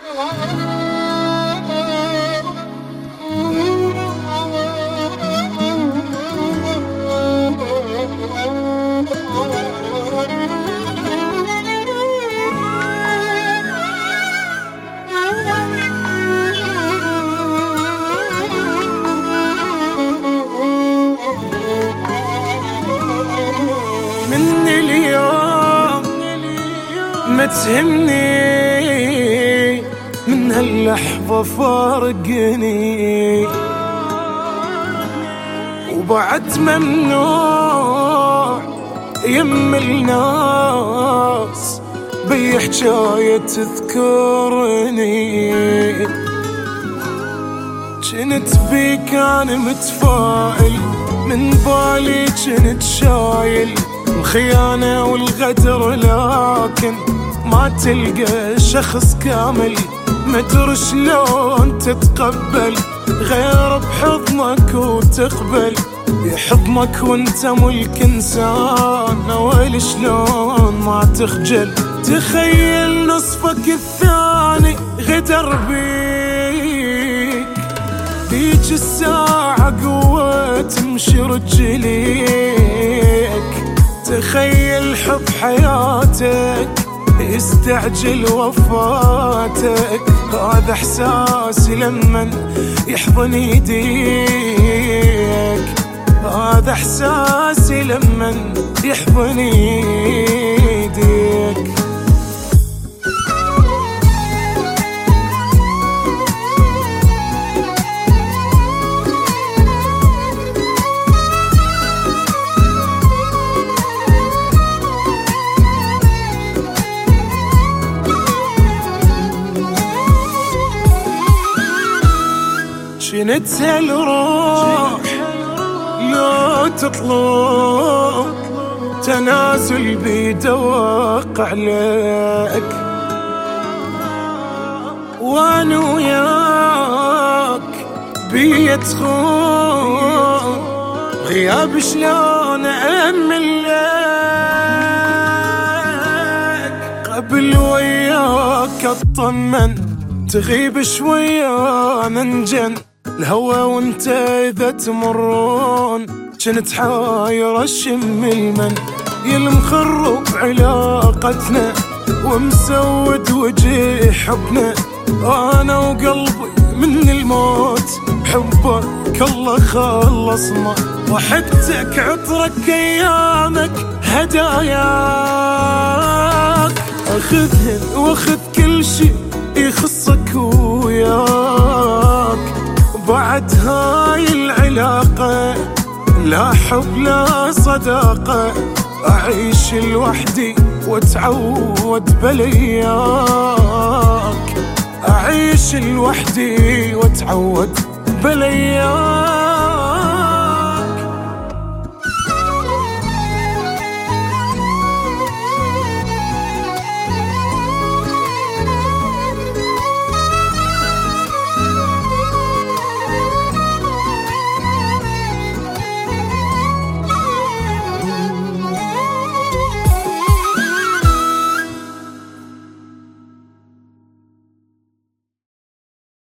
من اليوم ما تهمني، من هاللحظة فارقني، وبعد ممنوع يم الناس بي حجاية تذكرني. جنت بيك أنا متفائل، من بالي جنت شايل الخيانة والغدر، لكن ما تلقى شخص كامل مدري شلون تتقبل غير بحضنك وتقبل بحضنك وانت ملك انسان. ويل شلون ما تخجل، تخيل نصفك الثاني غدر بيك، ذيك الساعة قوة تمشي رجليك. تخيل حب حياتك يستعجل وفاتك، هذا احساسي لمن يحضن يديك، هذا احساسي لمن يحضن يديك. جنت هالروح لو تطلب تنازل بيدوق عليك، وانا وياك بيتخون غياب شلون أأمل لك. قبل وياك اطمن، تغيب شوية ننجن الهوى وانت اذا تمرون. جنت حاير اشم المن يلمخرب علاقتنا ومسود وجه حبنا. انا وقلبي من الموت حبك الله خلصنا، ضحكتك عطرك ايامك هداياك. اخذهن واخذ كل شي يخصك وياك، بعد هاي العلاقة لا حب لا صداقة. أعيش لوحدي واتعود بلياك، أعيش لوحدي واتعود بلياك.